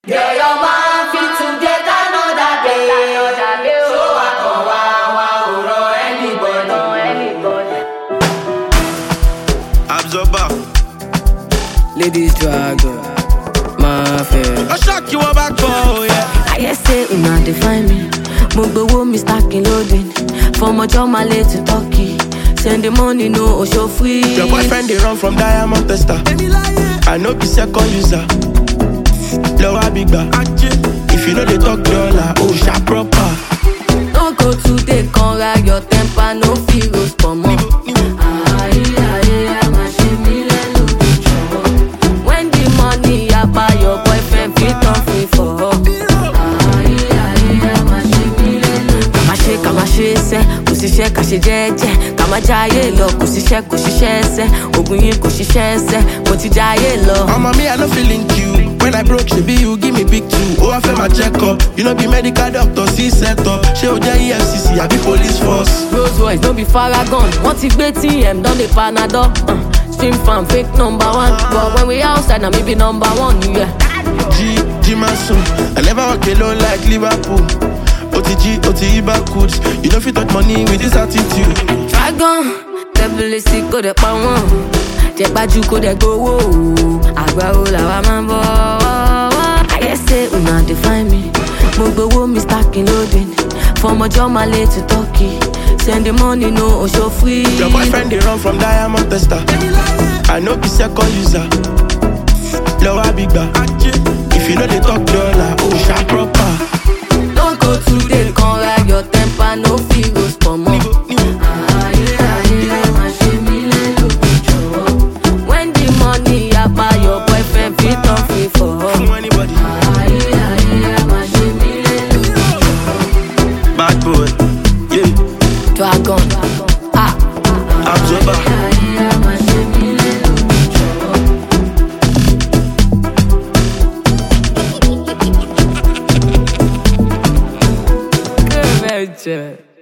Girl, your man fit to get another day. So I come anybody. Absorber. Ladies dragon, my fair. I shock you back for yeah. I guess say una define me. Mugbowo me stacking loading. From a job my late to Turkey. Send the money no show free. Your boyfriend they run from Diamond Tester. I know be second user. Lower big bar. If you know they talk dollar, oh sharp proper. Don't go today, can't ride your temper, no feel roast for more. When the money I buy your boyfriend fit on free for her. Kama ṣe ṣe kò ṣiṣẹ́ ká ṣe jẹ́jẹ́ ká má jáyé lọ kò ṣiṣẹ́ kò ṣiṣẹ́ ẹsẹ̀ ogun yìí kò ṣiṣẹ́ ẹsẹ̀ mo ti jáyé lọ. Mama me I no feeling you. When I broke she be you give me big two. Oh I feel my check up. You know be medical doctor see set up. She o jẹ́ EFCC I be police force. Rolls Royce no be Faragon wọ́n ti gbé TM don dey Panadol. Stream farm fake number one but when we outside na me be number one. Yeah. G Mason. I never walk alone like Liverpool. OTG, Ibakuds. You don't fit touch money with this attitude. Dragon, tẹ́bílẹ̀ sí kò dẹ̀ pa wọ́n. Jẹ̀gbájú kò dẹ̀ gbowó. Àgbàwo làwa máa ń bọ̀. I guess say una define me. Mo gbowó mi stacking loading. From ọjọ́ máa late to Turkey. Send the money no show free. Your boyfriend they run from Diamond Tester. I know be second user. Lower big bar. If you know they talk dollar, oh sharp proper. Don't go today, can't ride your temper, no feel roast for more. When the money I buy your boyfriend fit on free for her. Anybody. Bad boy, yeah. Dragon, Absorber. Good, very good.